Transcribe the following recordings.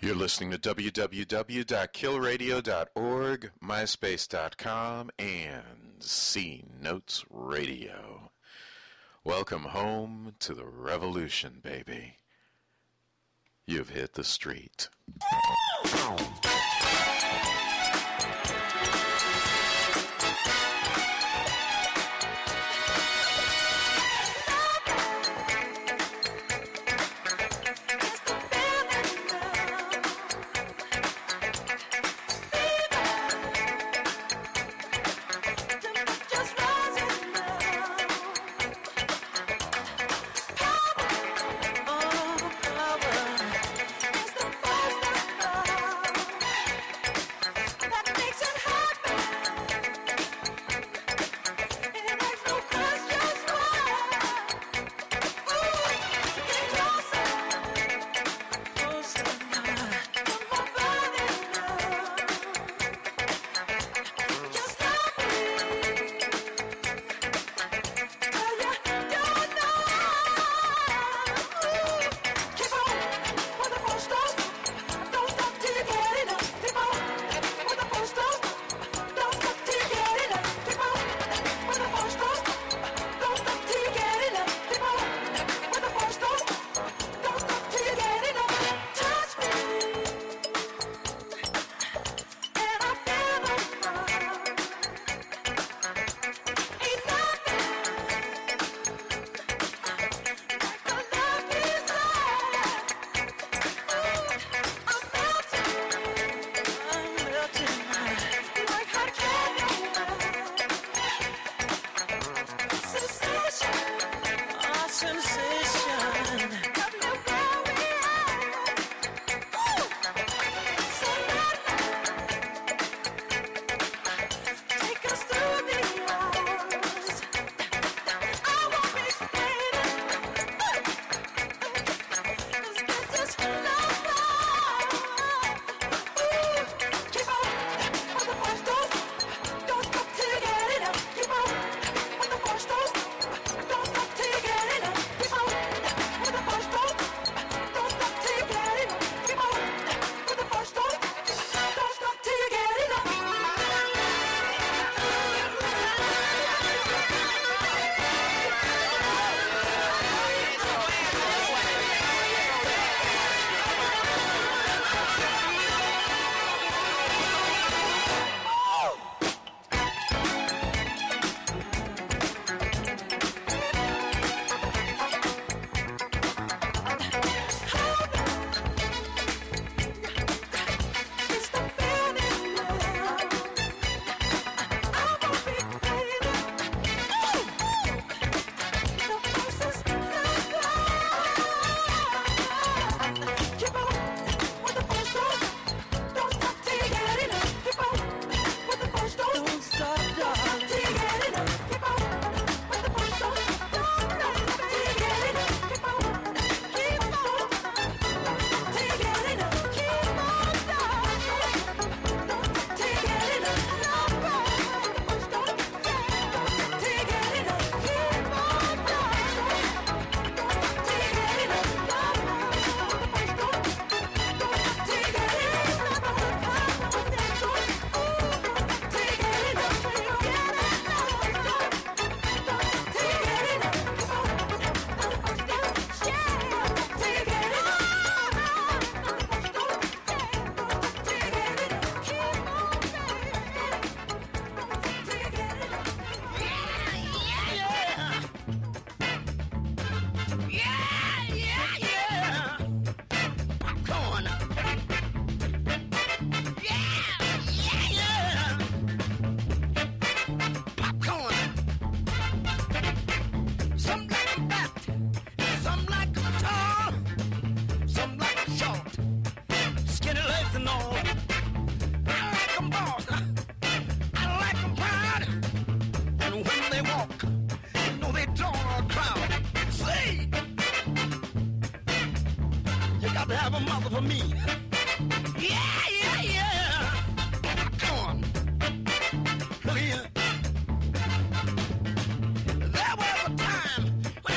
You're listening to www.killradio.org, myspace.com, and C Notes Radio. Welcome home to the revolution, baby. You've hit the street.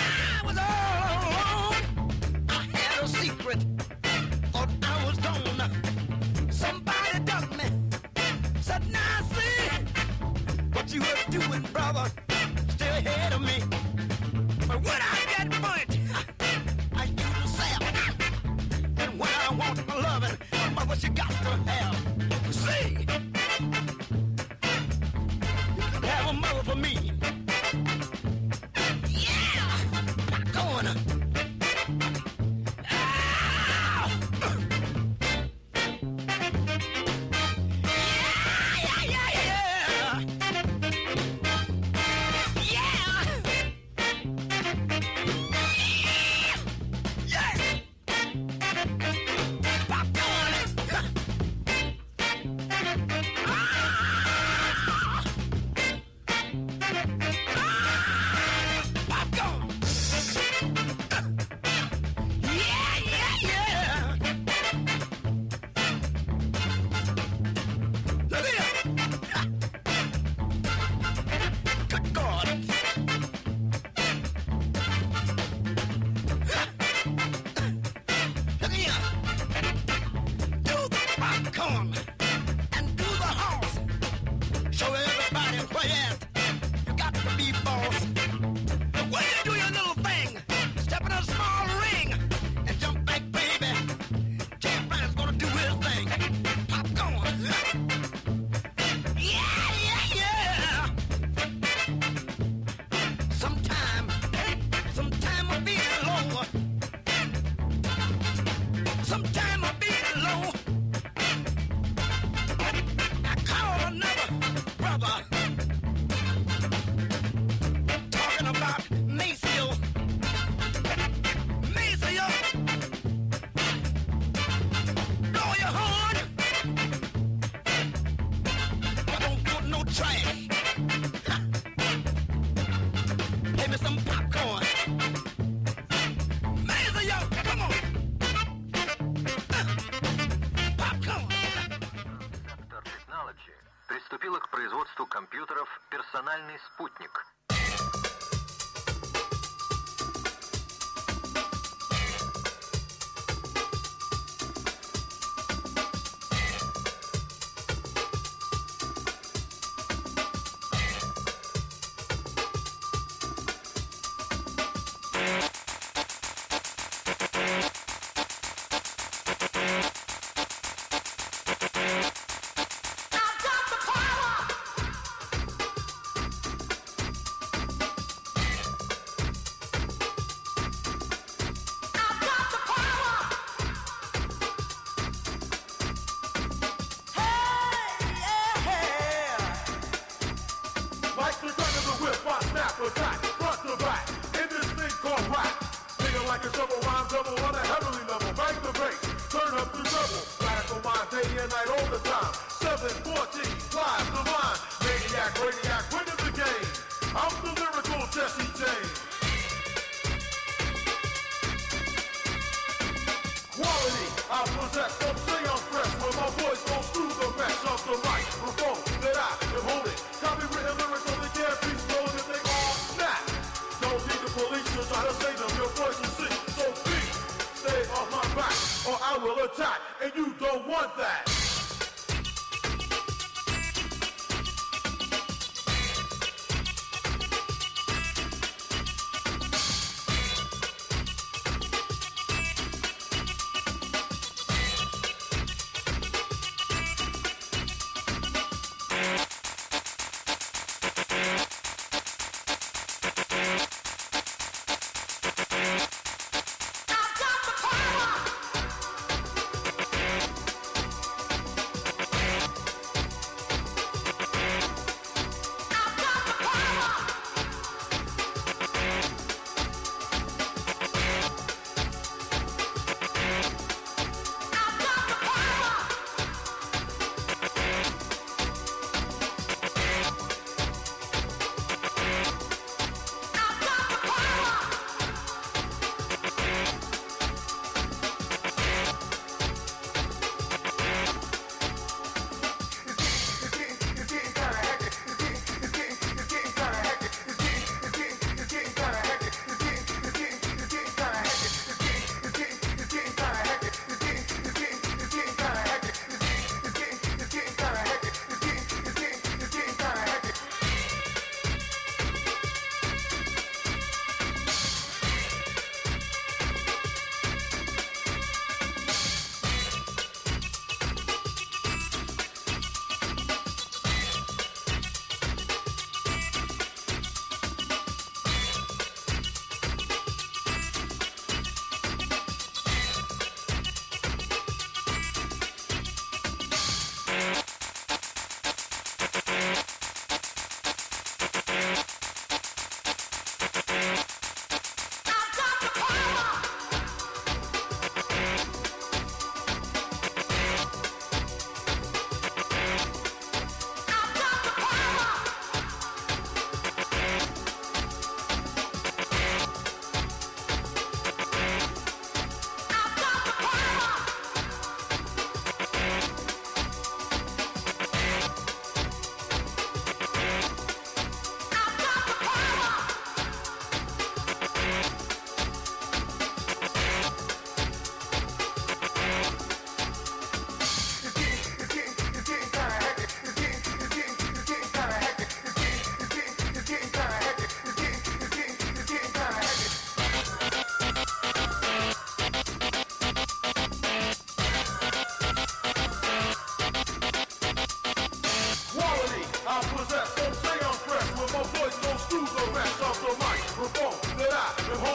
Thought I was gone. But when I get bunt, I use the sap. And when I want my loving, mother, she got to have. See, you can have a mother for me. Yeah, going. Приступила к производству компьютеров «Персональный спутник».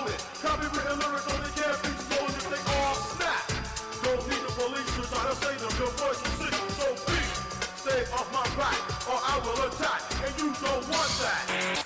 it. Copywritten lyrics only can't be stolen if they all snap. Don't need the police to try to say them. Your voice is sick, so please stay off my back, or I will attack, and you don't want that.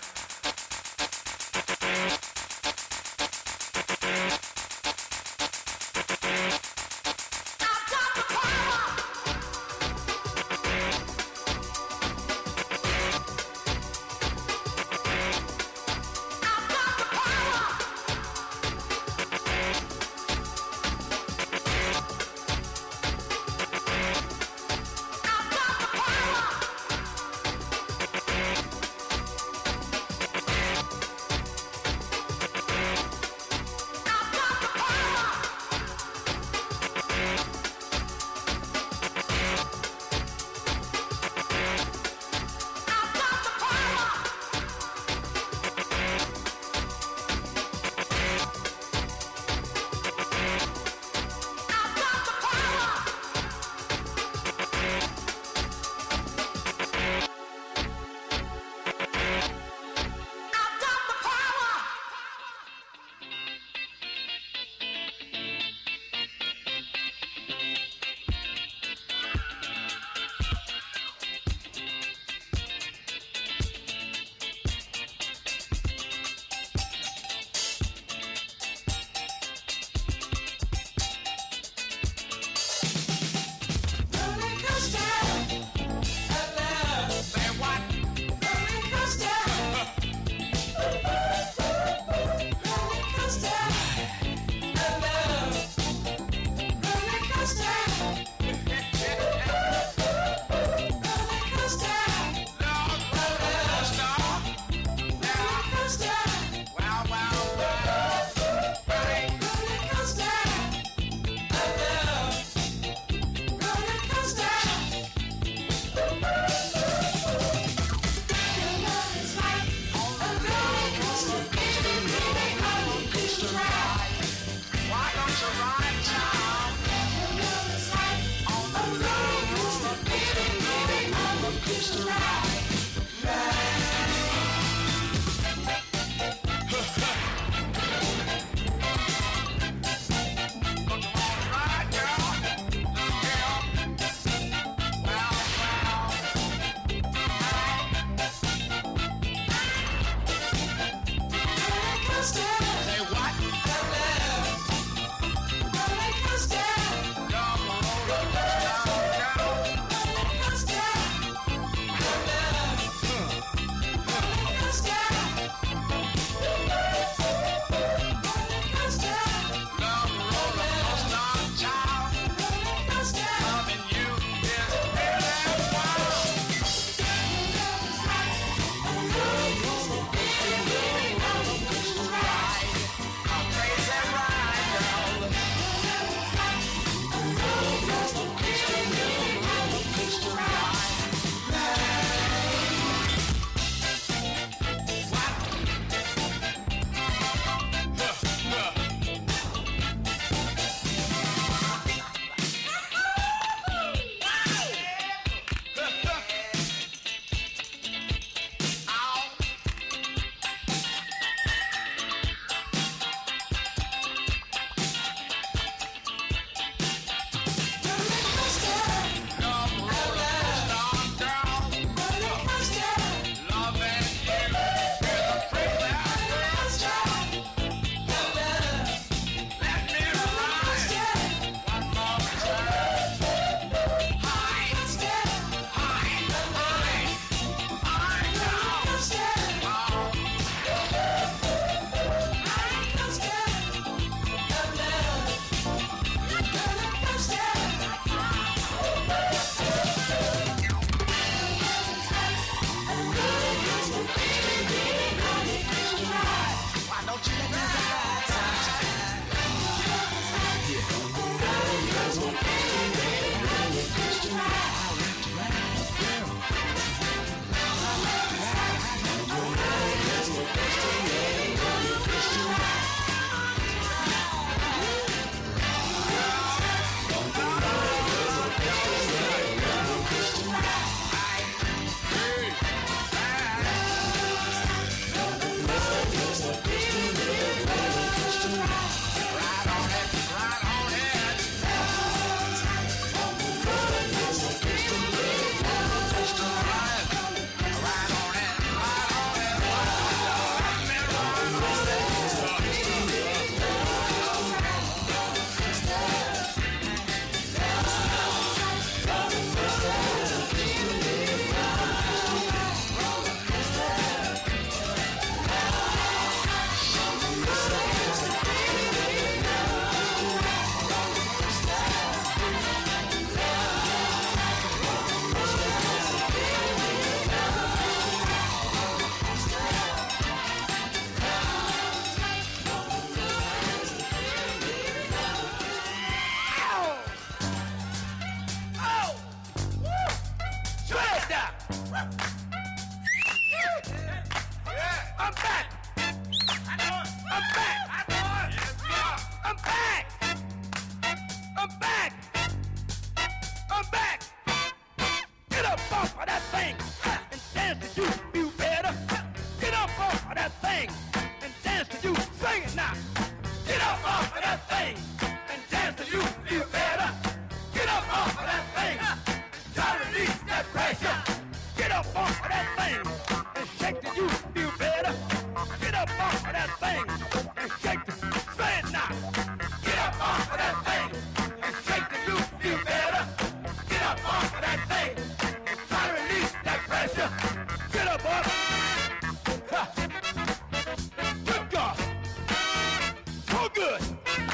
it now. Get up off of that thing and dance till you feel better. Get up off of that thing. Try to release that pressure. Get up off of that thing and shake till you feel better. Get up off of that thing and shake till say it now. Get up off of that thing and shake till you feel better. Get up off of that thing and try to release that pressure. Get up off. Ha. Good God. So good.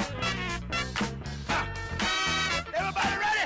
Ha. Everybody ready?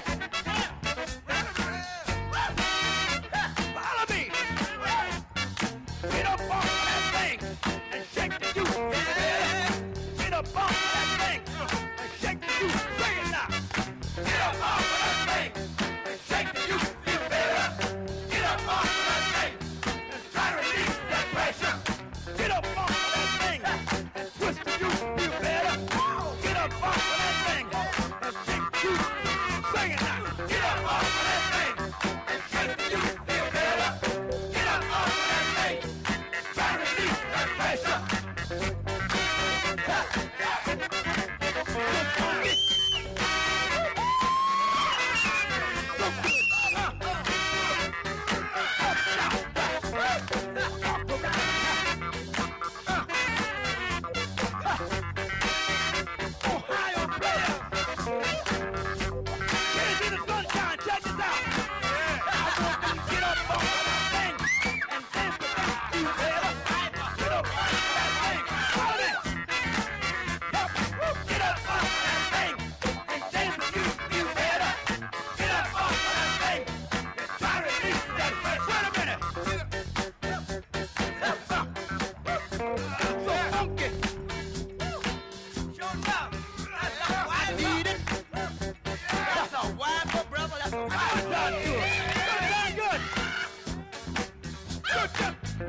Follow me. Get up off of that thing and shake the juice. Get up off of that thing and shake the juice. Sing it now. Get up off of that thing and shake the juice. Feel better. Get up off of that thing and try to release that pressure. Get up off of that thing and twist the juice. Feel better. Get up off of that thing and shake the juice. Sing it now. Get up off of that thing and shake the juice. Feel better. Get up off of that thing and try to release that pressure. Ohio players, get into the sunshine, check this out. I want you to get up off of that thing and dance the thing you better. Get up off of that thing. Follow me. Get up off of that thing and dance the you better. Get up off of that thing and try to release that pressure. Wait a minute. So funky. Show love. I need it. That's a wife, brother. That's a wife. Sound good. Sound good. Good.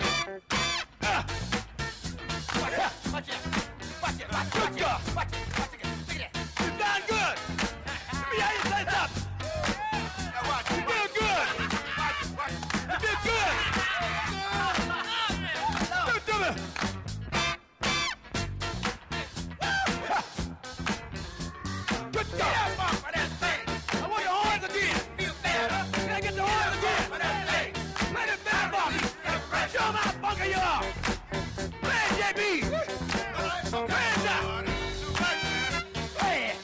Watch it. Watch it. Watch it. Watch it. Good job. Watch it. Watch it. Look at that. You sound good. Let me hear you say something. You feel good. You feel good. Do it to me. Good job. Get up off of that thing. I want the horns again. Feel better. Can I get the horns again? For that thing. Play the bell for me. Show 'em how funky you are. Play it, JB. Play it now. Play it.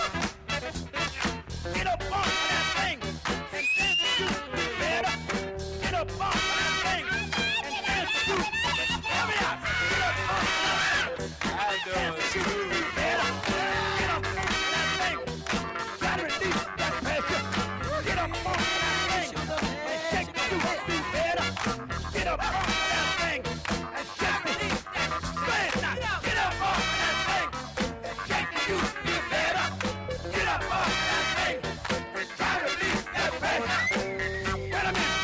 Get up off of that thing and dance the juice. Feel better. Get up off of that thing and dance the juice. Help me out. Get up off of that thing. Dance the juice. Feel better. Get up off of that thing. Try to release that pressure. Get up off of that thing and shake the juice. Feel better. Get up off of that thing and shake the juice. Say it now. Get up off of that thing and shake the juice. Feel better. Get up off of that thing and try to release that pressure. Wait a minute.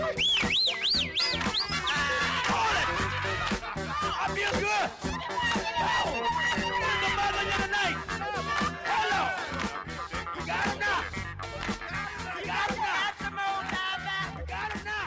Hold it. I feel good. Oh, where's the mother in the night? Hello. You got him now. You got him now. You got him now.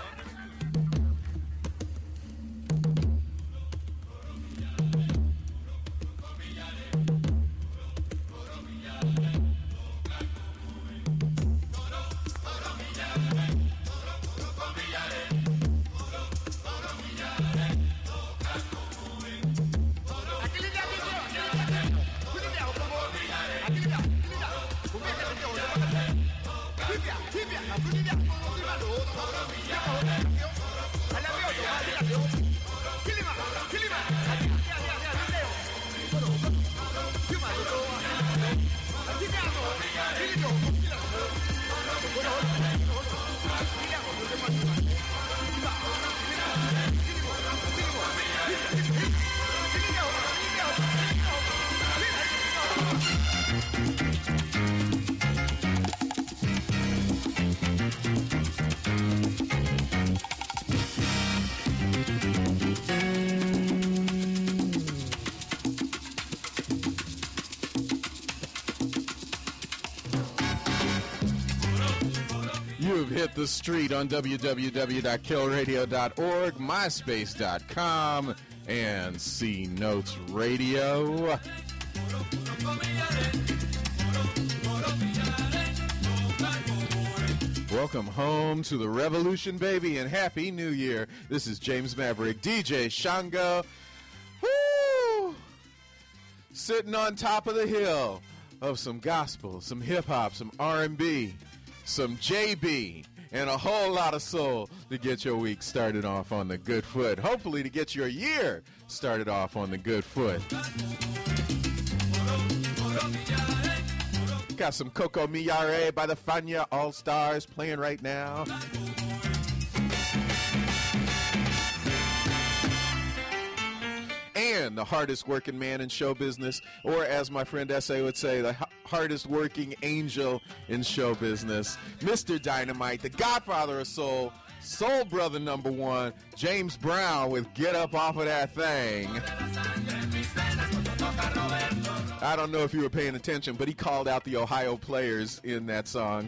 You've hit the street on www.killradio.org, myspace.com, and C Notes Radio. Welcome home to the revolution, baby, and Happy New Year. This is James Maverick, DJ Shango. Woo! Sitting on top of the hill of some gospel, some hip-hop, some R&B, some JB, and a whole lot of soul to get your week started off on the good foot. Hopefully to get your year started off on the good foot. Got some Coco Miyare by the Fania All-Stars playing right now. And the hardest working man in show business, or as my friend S.A. would say, the hardest working angel in show business, Mr. Dynamite, the godfather of soul, soul brother number one, James Brown with Get Up Off of That Thing. I don't know if you were paying attention, but he called out the Ohio players in that song.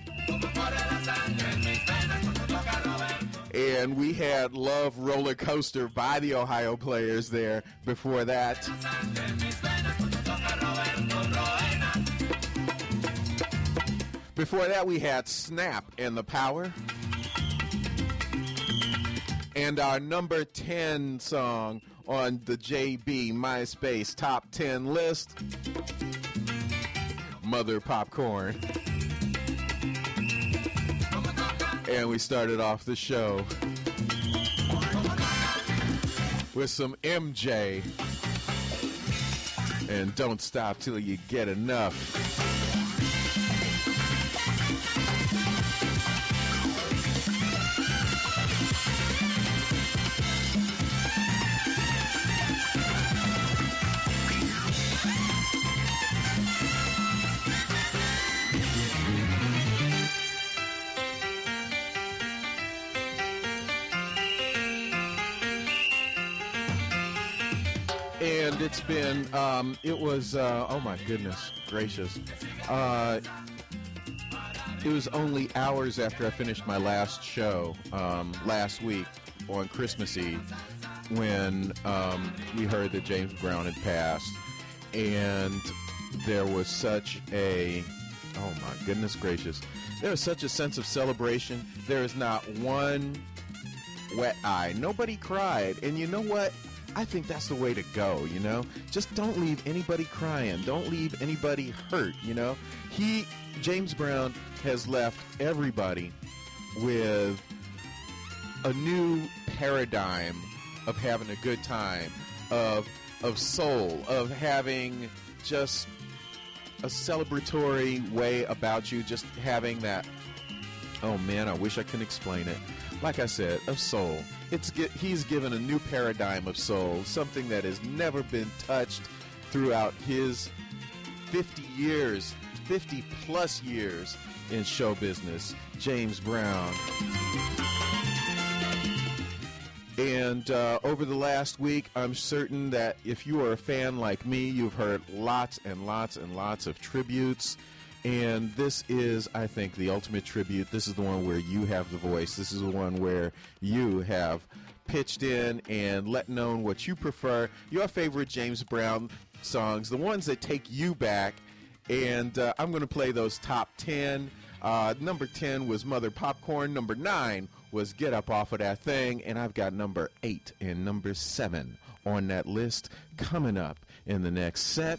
And we had Love Roller Coaster by the Ohio players there before that. Before that, we had Snap and the Power. And our number 10 song on the JB MySpace Top 10 list, Mother Popcorn. And we started off the show with some MJ and Don't Stop Till You Get Enough. And it's been, oh my goodness gracious. It was only hours after I finished my last show last week on Christmas Eve when we heard that James Brown had passed. And there was such a, oh my goodness gracious, there was such a sense of celebration. There is not one wet eye. Nobody cried. And you know what? I think that's the way to go, you know? Just don't leave anybody crying. Don't leave anybody hurt, you know? James Brown has left everybody with a new paradigm of having a good time, of soul, of having just a celebratory way about you, just having that, oh man, I wish I could explain it. Like I said, of soul. He's given a new paradigm of soul, something that has never been touched throughout his 50 plus years in show business. James Brown. And over the last week, I'm certain that if you are a fan like me, you've heard lots and lots and lots of tributes. And this is, I think, the ultimate tribute. This is the one where you have the voice. This is the one where you have pitched in and let known what you prefer, your favorite James Brown songs, the ones that take you back. And I'm going to play those top 10. Number 10 was Mother Popcorn. Number 9 was Get Up Off of That Thing. And I've got number 8 and number 7 on that list coming up in the next set.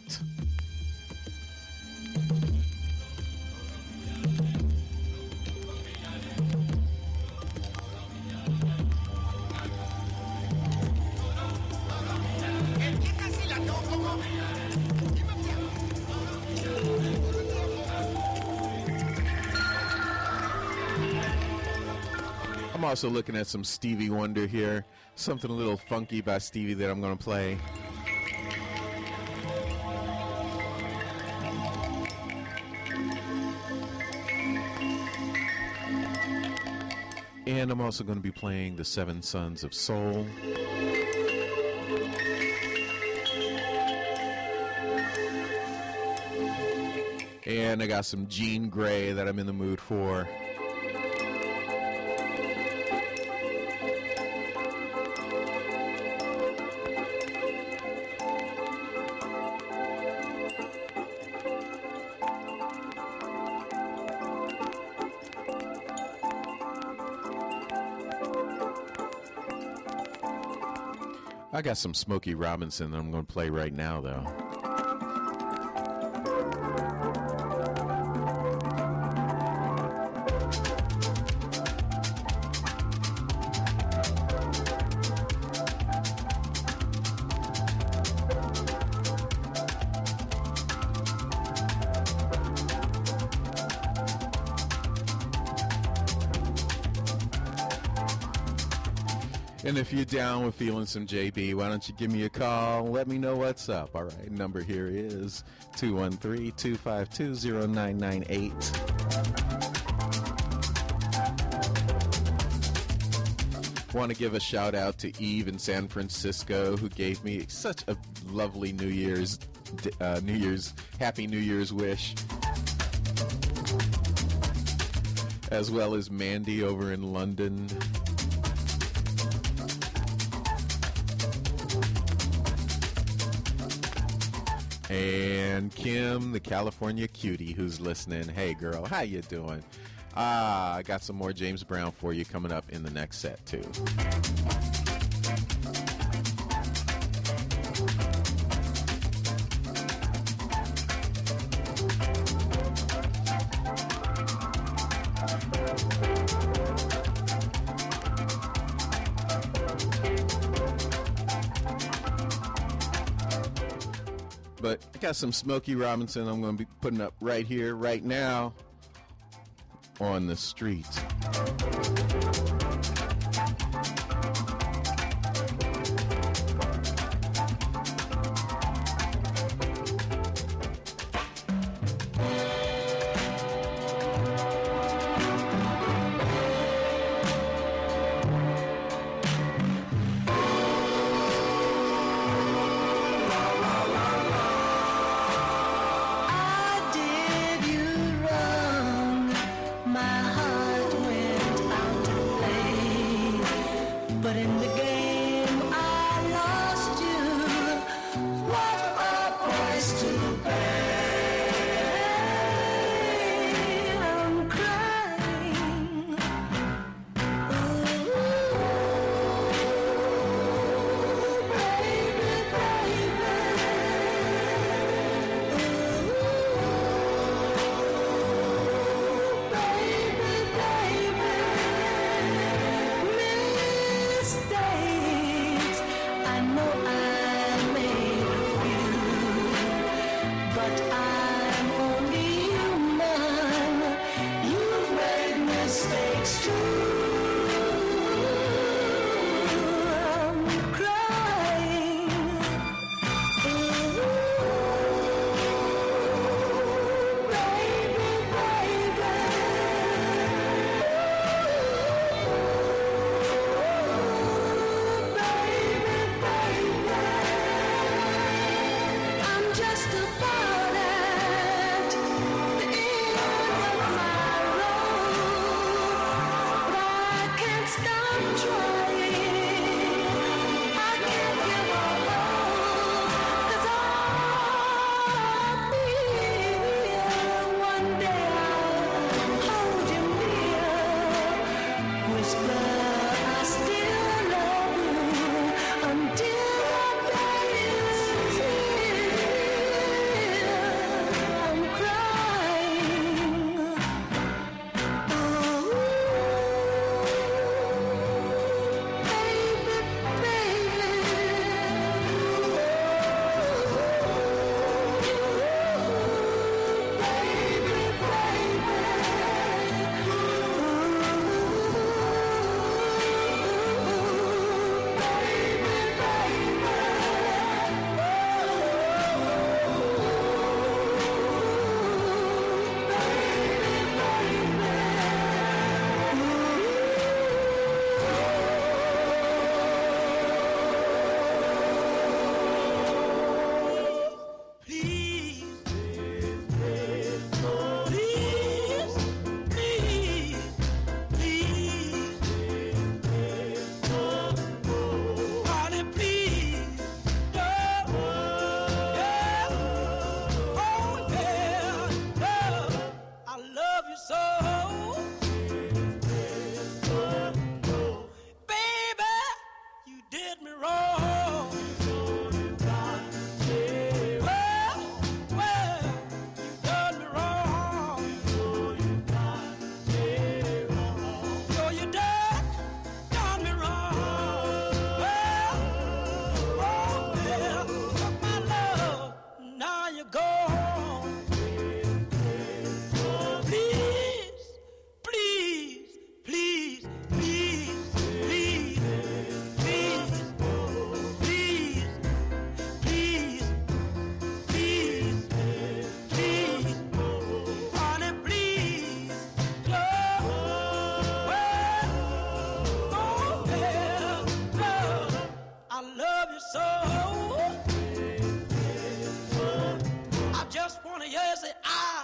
I'm also looking at some Stevie Wonder here. Something a little funky by Stevie that I'm going to play. And I'm also going to be playing the Seven Sons of Soul. And I got some Jean Grey that I'm in the mood for. I got some Smokey Robinson that I'm going to play right now, though. And if you're down with feeling some JB, why don't you give me a call? Let me know what's up. All right, number here is 213-252-0998. Want to give a shout out to Eve in San Francisco, who gave me such a lovely Happy New Year's wish. As well as Mandy over in London. And Kim, the California cutie, who's listening. Hey, girl, how you doing? I got some more James Brown for you coming up in the next set, too. But I got some Smokey Robinson I'm going to be putting up right here, right now, on the street. Just a party. go home. Please, please, please, please, please, please, please, please, please, please, honey, please, love, oh, yeah, love, I love you so. I just want to hear you say,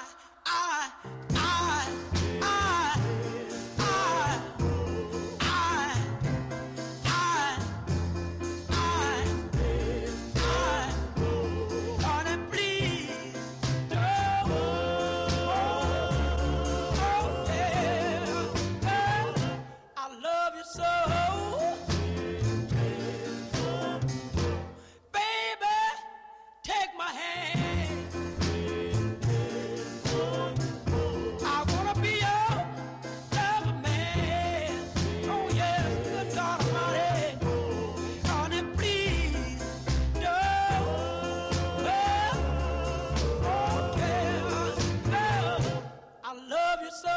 honey, please, oh, yeah, I love you so. Baby, take my hand. I wanna be your lover man. Oh yes, good God Almighty. Honey, please, no. Okay, no. I love you so.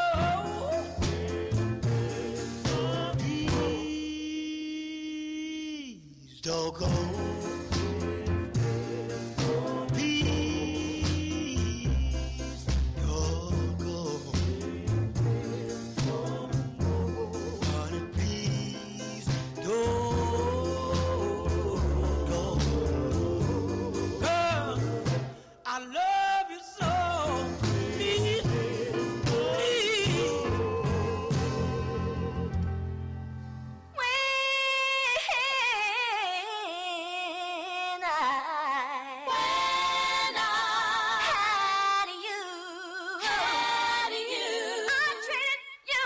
Please don't go. Please don't go. Honey, please don't go. Girl, I love you so. Please, please. When I had you, I treated you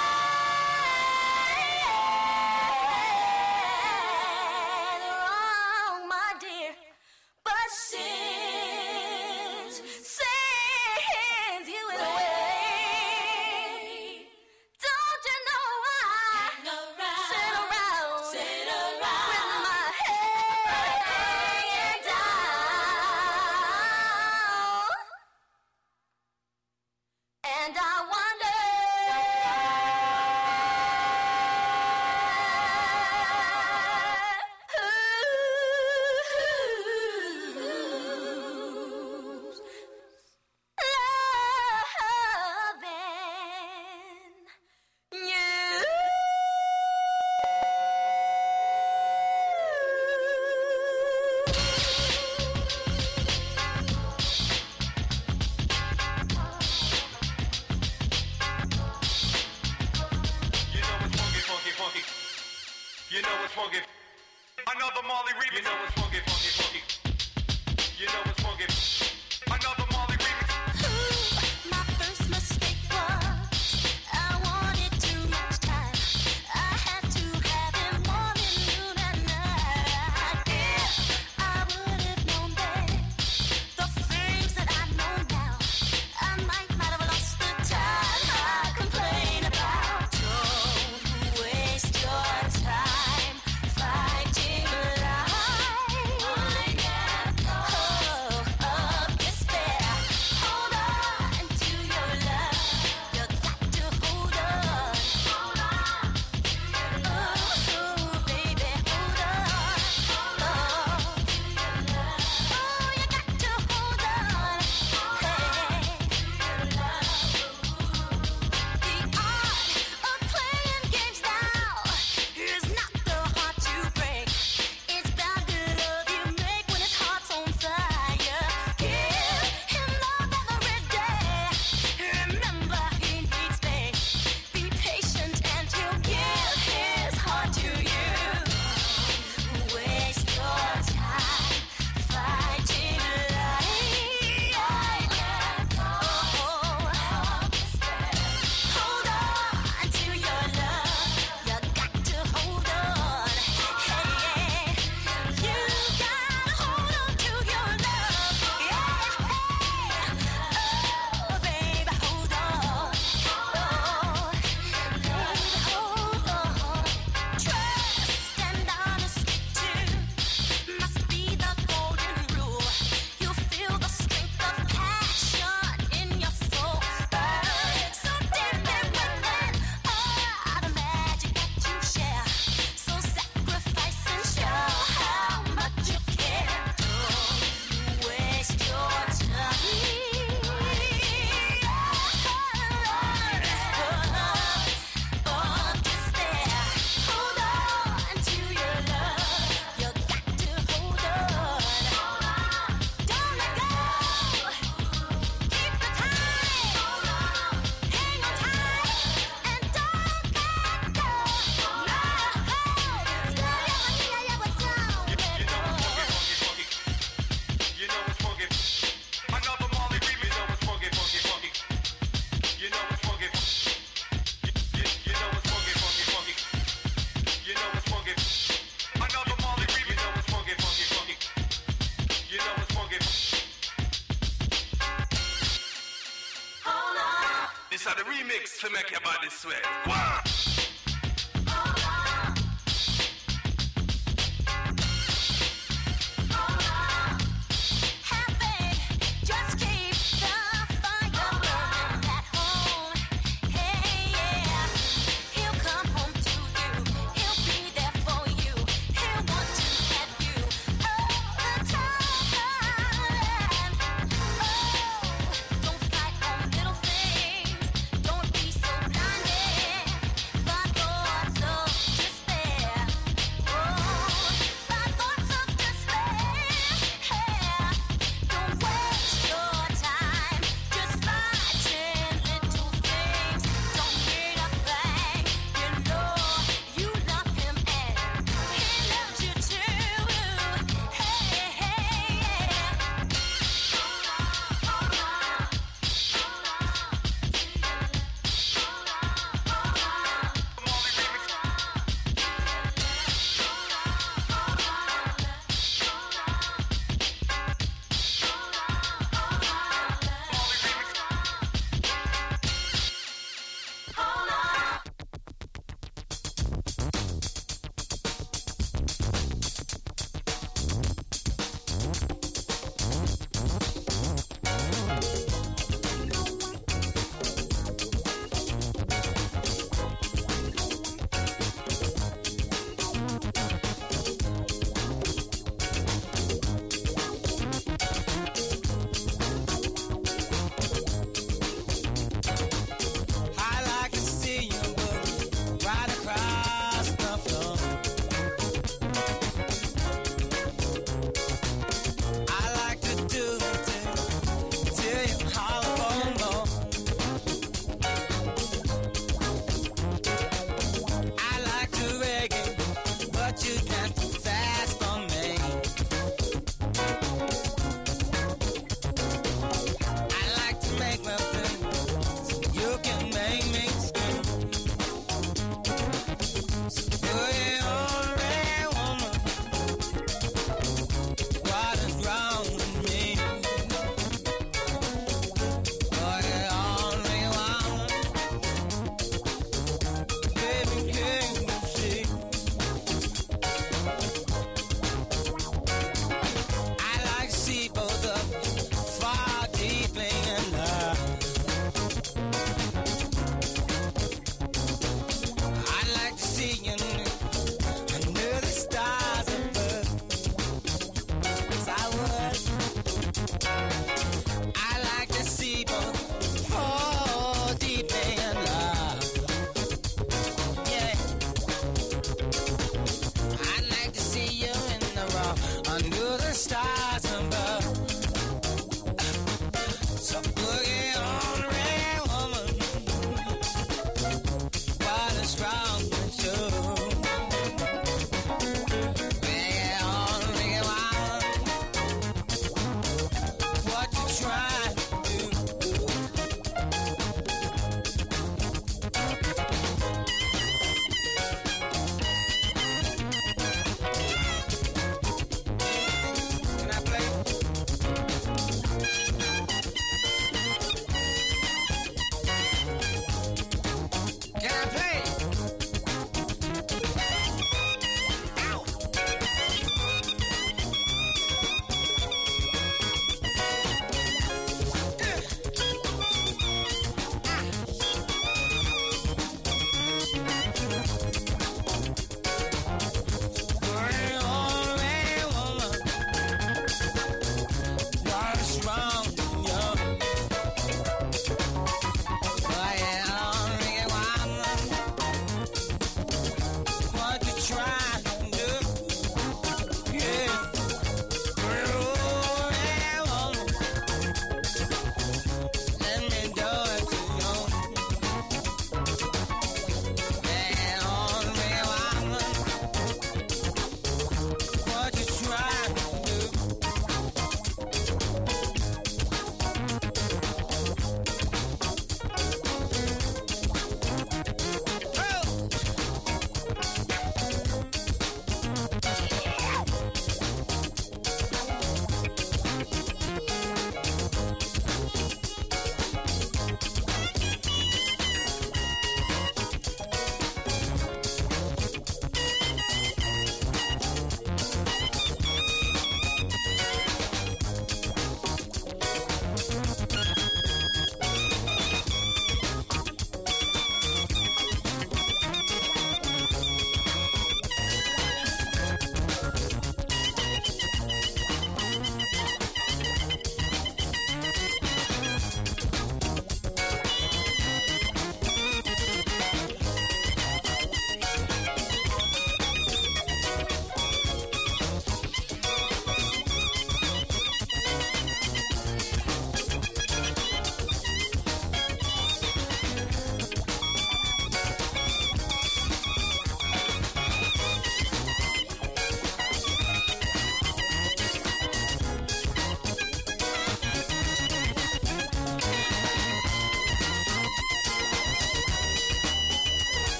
bad, wrong, my dear. But since you went away, don't you know I sit around with my head down, and I wonder who's loving you. You know it's funky, funky, funky. You know it's funky. Another Marley remix. You know it's funky, funky, funky. You know it's funky. Another Marley remix. My first mistake was I wanted too much time. I had to have him morning, noon, and night. If I would have known then the things that I know now, I might not have lost the time I complain about. Don't waste your time fighting life. This is the remix to make your body sweat. Go on. Just keep the fire burning at home. Hey, yeah. He'll come home to you. He'll be there for you. He'll want to have you all the time. Oh, don't fight on little things. Don't be so blinded.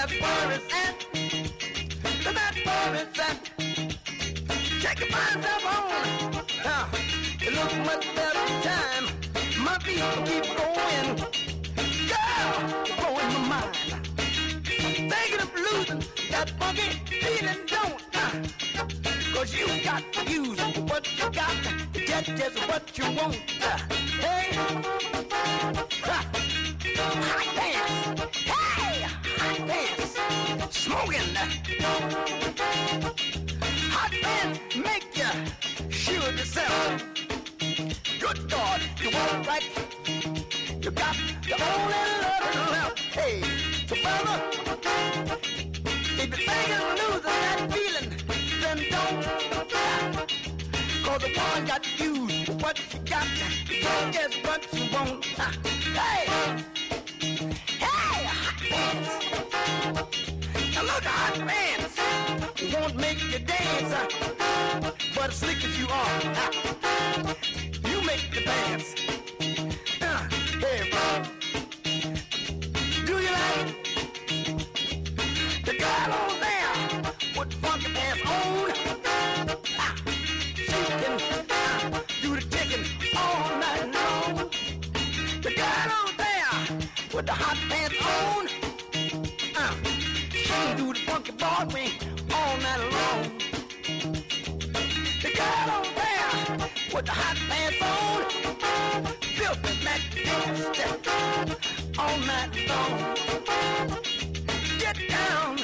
that bar is at. Where that bar is at. Check your myself on. It looks much better time. My feet keep going. Girl, you're blowing my mind. Thinking of losing that funky feeling, don't. Cause you got to use what you got to get just what you want. Hey, hot pants. Hey, hot pants. Smoking. Hot pants make you shoot yourself. Good God, you want right. You got the only love left. Hey, so brother, if you're thinking of losing that feeling, then don't. Cause the one got you what you got, just what you want. Hey, hey, hot pants. Now look, hot pants won't make you dance, but as slick as you are, you make the dance. Hey, bro, do you like it? The girl on there with the funky pants on, she can do the ticking all night long. The girl on there with the hot pants on, she can do the funky Broadway all night long. The girl on there with the hot pants on, filthy Mac step all night long. Get down.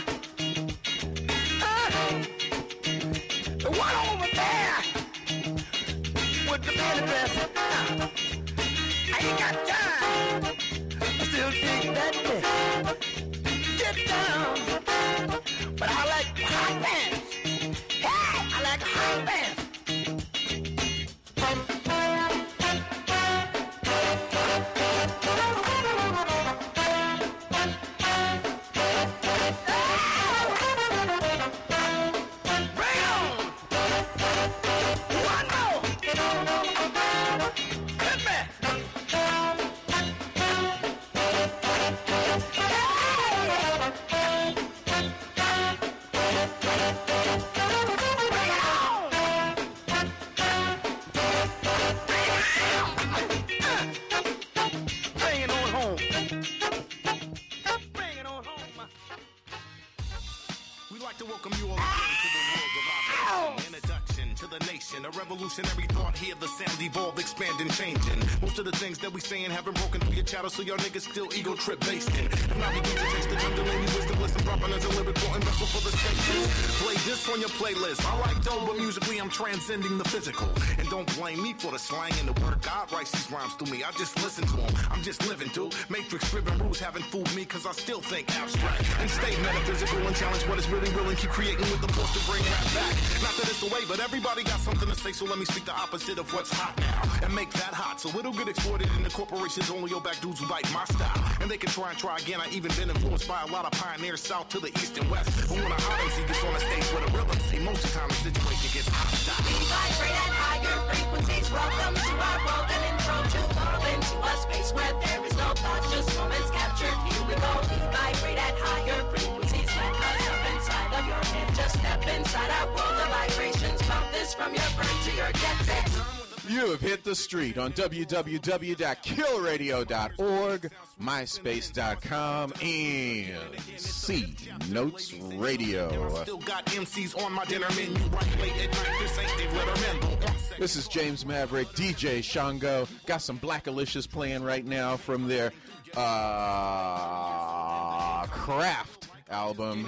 The one over there with the belly dress. I ain't got time. I still think that dick. Get down. But I like hot pants. Hey, I like hot pants. That we saying haven't broken through your chatter, so y'all niggas still ego trip based in. And I begin to taste the jungle, lady wisdom, listen, dropping as a lyrical and vessel for the stages. Play this on your playlist. I like dope, but musically I'm transcending the physical. And don't blame me for the slang and the word. God writes these rhymes through me. I just listen to them. I'm just living through matrix driven rules haven't fooled me, cause I still think abstract and stay metaphysical and challenge what is really real and keep creating with the force to bring rap back. Not that it's a way, but everybody got something to say, so let me speak the opposite of what's hot now and make that hot, so it'll get exploited in the corporations. Only your back dudes who like my style, and they can try again. I even been influenced by a lot of pioneers south to the east and west. But when a hot MC gets on the stage with a real MC, most of the time the situation gets hostile. We vibrate at higher frequencies. Welcome to our world, an intro to evolve into a space where there is no thoughts, just moments captured. Here we go. We vibrate at higher frequencies. Let us up inside of your head. Just step inside our world of vibrations. Pump this from your brain to your deck. You have hit the street on www.killradio.org, myspace.com, and C Notes Radio. Still got MCs on my dinner menu right late at night. This ain't Dave Letterman. This is James Maverick, DJ Shango. Got some Blackalicious playing right now from their Craft album.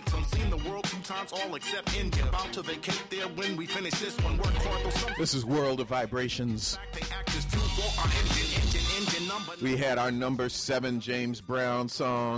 This is World of Vibrations. We had our number 7 James Brown song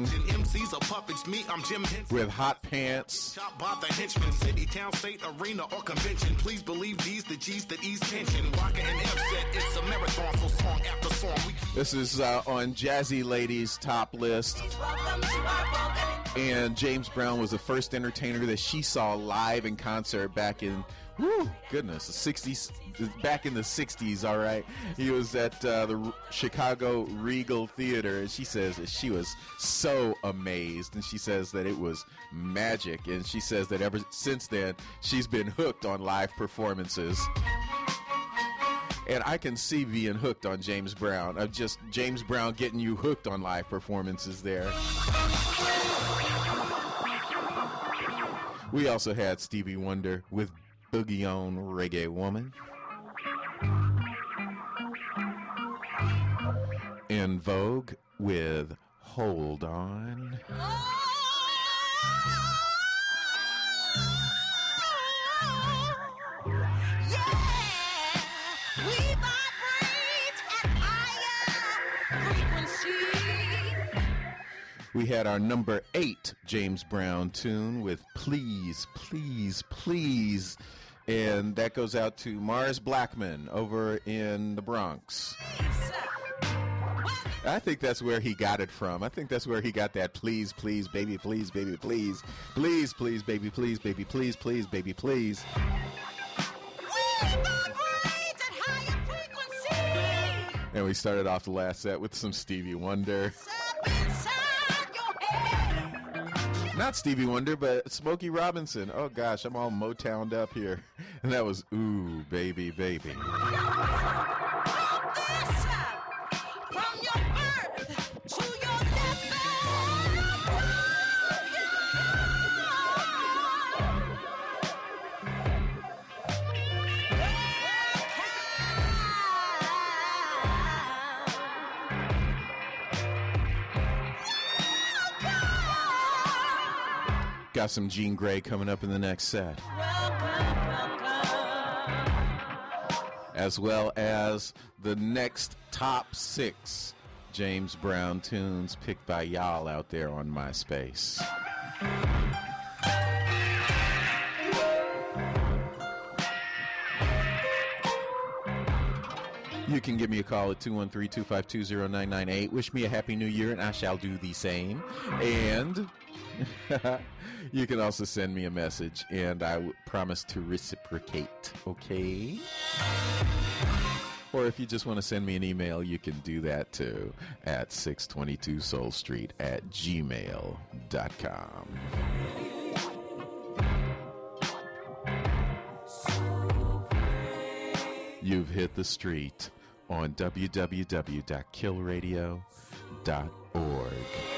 with Hot Pants. City, town, state, arena, or convention. Please believe these the G's that ease tension. Waka and M said it's a marathon, so song after song. This is on Jazzy Lady's top list. And James Brown was the first entertainer that she saw live in concert back in, goodness, the 60s, back in the 60s, all right? He was at the Chicago Regal Theater, and she says that she was so amazed, and she says that it was magic, and she says that ever since then, she's been hooked on live performances. And I can see being hooked on James Brown. Just James Brown getting you hooked on live performances there. We also had Stevie Wonder with Boogie On Reggae Woman. En Vogue with Hold On. We had our number 8 James Brown tune with Please, Please, Please. And that goes out to Mars Blackman over in the Bronx. I think that's where he got it from. I think that's where he got that please, please, baby, please, baby, please. Please, please, baby, please, baby, please, please, baby, please. And we started off the last set with some Stevie Wonder. Not Stevie Wonder, but Smokey Robinson. Oh, gosh, I'm all Motowned up here. And that was Ooh, Baby, Baby. Got some Jean Grey coming up in the next set. As well as the next top 6 James Brown tunes picked by y'all out there on MySpace. You can give me a call at 213-252-0998. Wish me a Happy New Year, and I shall do the same. And you can also send me a message, and I promise to reciprocate, okay? Or if you just want to send me an email, you can do that too at 622 Soul Street at gmail.com. You've hit the street on www.killradio.org.